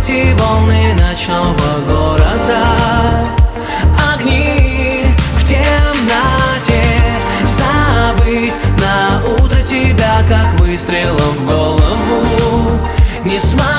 эти волны ночного города. Огни в темноте, забыть на утро тебя, как выстрелом в голову. Не смогу